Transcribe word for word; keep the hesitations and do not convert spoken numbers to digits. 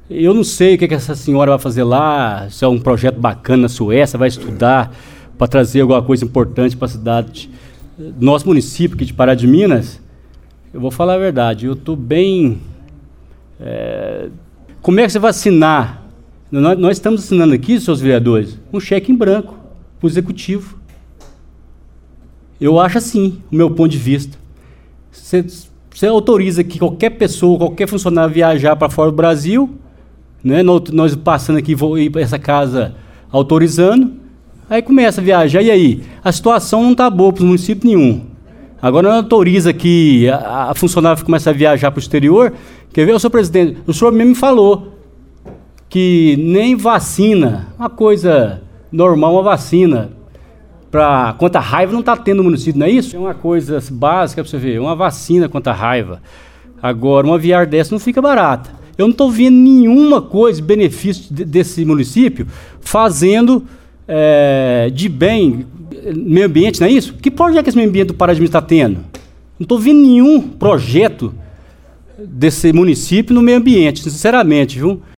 Eu não sei o que, que essa senhora vai fazer lá, se é um projeto bacana na Suécia, vai estudar para trazer alguma coisa importante para a cidade do nosso município aqui de Pará de Minas. Eu vou falar a verdade, eu estou bem... É, como é que você vai assinar? Nós, nós estamos assinando aqui, seus vereadores, um cheque em branco para o executivo. Eu acho assim, o meu ponto de vista. Você, você autoriza que qualquer pessoa, qualquer funcionário viajar para fora do Brasil, né? nós, nós passando aqui, vou ir para essa casa autorizando, aí começa a viajar, e aí? A situação não está boa para o município nenhum. Agora não autoriza que a, a funcionária comece a viajar para o exterior. Quer ver, o senhor presidente, o senhor mesmo me falou que nem vacina, uma coisa normal, uma vacina, para contra a raiva não está tendo no município, não é isso? É uma coisa básica para você ver, uma vacina contra a raiva. Agora, uma viagem dessa não fica barata. Eu não estou vendo nenhuma coisa, benefício de, desse município, fazendo é, de bem meio ambiente, não é isso? Que projeto que esse meio ambiente do Pará de Minas está tendo? Não estou vendo nenhum projeto desse município no meio ambiente, sinceramente, viu?